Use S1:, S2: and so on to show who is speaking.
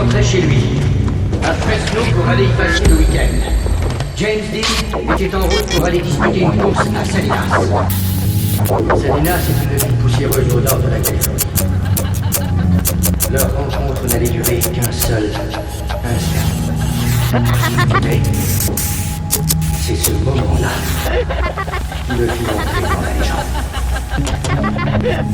S1: rentrait chez lui, à Fresno pour aller y passer le week-end. James Dean était en route pour aller disputer une course à Salinas. Salinas est une ville poussiéreuse au nord de la Californie. Leur rencontre n'allait durer qu'un seul instant. Mais c'est ce moment-là qui le fit entrer dans la légende.